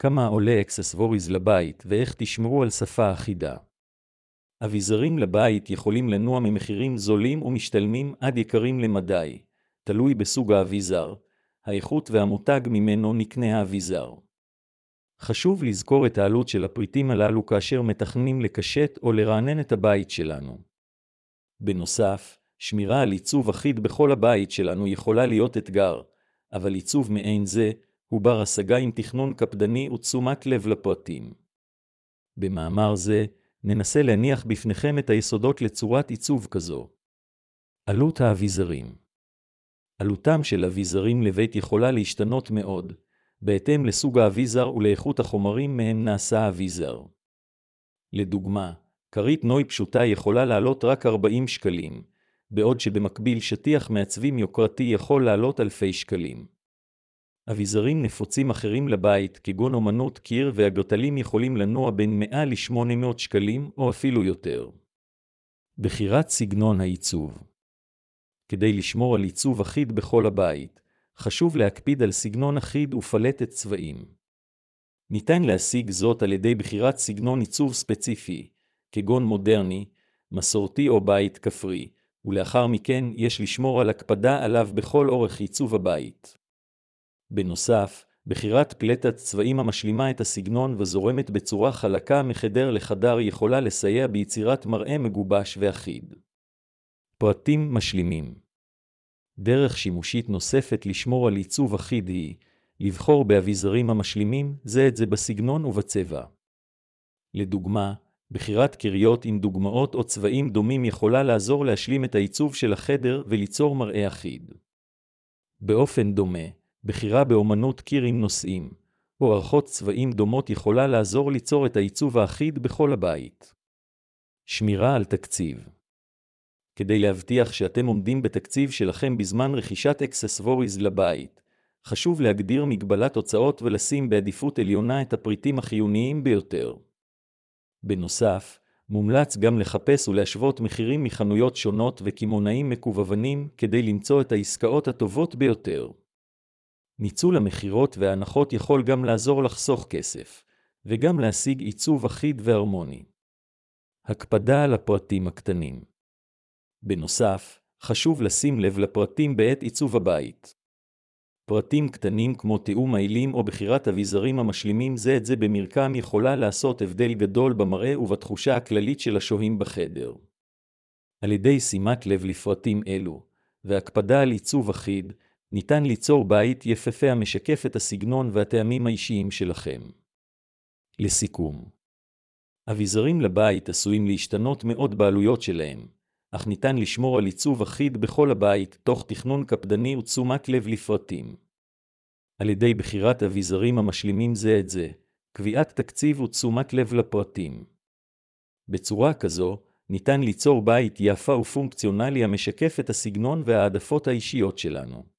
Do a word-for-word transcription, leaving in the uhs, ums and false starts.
כמה עולה אקססווריז לבית ואיך תשמרו על שפה אחידה. אביזרים לבית יכולים לנוע ממחירים זולים ומשתלמים עד יקרים למדי, תלוי בסוג האביזר, האיכות והמותג ממנו נקנה האביזר. חשוב לזכור את העלות של הפריטים הללו כאשר מתכננים לקשט או לרענן את הבית שלנו. בנוסף, שמירה על עיצוב אחיד בכל הבית שלנו יכולה להיות אתגר, אבל עיצוב מעין זה הוא בר השגה עם תכנון קפדני ותשומת לב לפרטים. במאמר זה, ננסה להניח בפניכם את היסודות לצורת עיצוב כזו. עלות האביזרים. עלותם של אביזרים לבית יכולה להשתנות מאוד, בהתאם לסוג האביזר ולאיכות החומרים מהם נעשה האביזר. לדוגמה, כרית נוי פשוטה יכולה לעלות רק ארבעים שקלים, בעוד שבמקביל שטיח מעצבים יוקרתי יכול לעלות אלפי שקלים. אביזרים נפוצים אחרים לבית, כגון אומנות קיר והגרטלים, יכולים לנוע בין מאה ל-שמונה מאות שקלים או אפילו יותר. בחירת סגנון העיצוב. כדי לשמור על עיצוב אחיד בכל הבית, חשוב להקפיד על סגנון אחיד ופלטת צבעים. ניתן להשיג זאת על ידי בחירת סגנון עיצוב ספציפי, כגון מודרני, מסורתי או בית כפרי, ולאחר מכן יש לשמור על הקפדה עליו בכל אורך עיצוב הבית. בנוסף, בחירת פלטת צבעים המשלימה את הסגנון וזורמת בצורה חלקה מחדר לחדר יכולה לסייע ביצירת מראה מגובש ואחיד. פרטים משלימים. דרך שימושית נוספת לשמור על עיצוב אחיד היא לבחור באביזרים המשלימים זה את זה בסגנון ובצבע. לדוגמה, בחירת קריות עם דוגמאות או צבעים דומים יכולה לעזור להשלים את העיצוב של החדר וליצור מראה אחיד. באופן דומה, בחירה באומנות קיר עם נושאים, או ערכות צבעים דומות יכולה לעזור ליצור את העיצוב האחיד בכל הבית. שמירה על תקציב. כדי להבטיח שאתם עומדים בתקציב שלכם בזמן רכישת אקססווריז לבית, חשוב להגדיר מגבלת הוצאות ולשים בעדיפות עליונה את הפריטים החיוניים ביותר. בנוסף, מומלץ גם לחפש ולהשוות מחירים מחנויות שונות וקמעונאים מקוונים כדי למצוא את העסקאות הטובות ביותר. ניצול המחירות וההנחות יכול גם לעזור לחסוך כסף, וגם להשיג עיצוב אחיד והרמוני. הקפדה על הפרטים הקטנים. בנוסף, חשוב לשים לב לפרטים בעת עיצוב הבית. פרטים קטנים כמו תיאום העילים או בחירת אביזרים המשלימים זה את זה במרקם יכולה לעשות הבדל גדול במראה ובתחושה הכללית של השוהים בחדר. על ידי שימת לב לפרטים אלו, והקפדה על עיצוב אחיד, ניתן ליצור בית יפהפה המשקף את הסגנון והטעמים האישיים שלכם. לסיכום, אביזרים לבית עשויים להשתנות מאוד בעלויות שלהם, אך ניתן לשמור על עיצוב אחיד בכל הבית תוך תכנון קפדני ותשומת לב לפרטים. על ידי בחירת אביזרים המשלימים זה את זה, קביעת תקציב ותשומת לב לפרטים. בצורה כזו, ניתן ליצור בית יפה ופונקציונלי המשקף את הסגנון והעדפות האישיות שלנו.